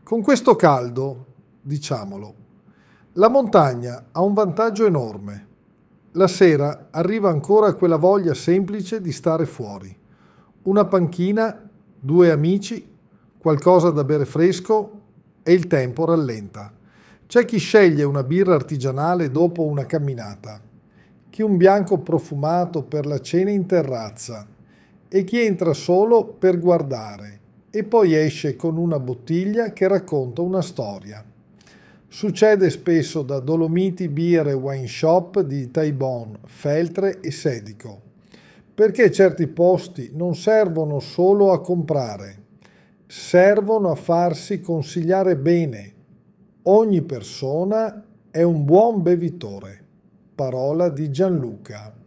Con questo caldo, diciamolo, la montagna ha un vantaggio enorme. La sera arriva ancora quella voglia semplice di stare fuori. Una panchina, due amici, qualcosa da bere fresco e il tempo rallenta. C'è chi sceglie una birra artigianale dopo una camminata, chi un bianco profumato per la cena in terrazza e chi entra solo per guardare e poi esce con una bottiglia che racconta una storia. Succede spesso da Dolomiti Beer e Wine Shop di Taibon, Feltre e Sedico, perché certi posti non servono solo a comprare, servono a farsi consigliare bene. Ogni persona è un buon bevitore. Parola di Gianluca.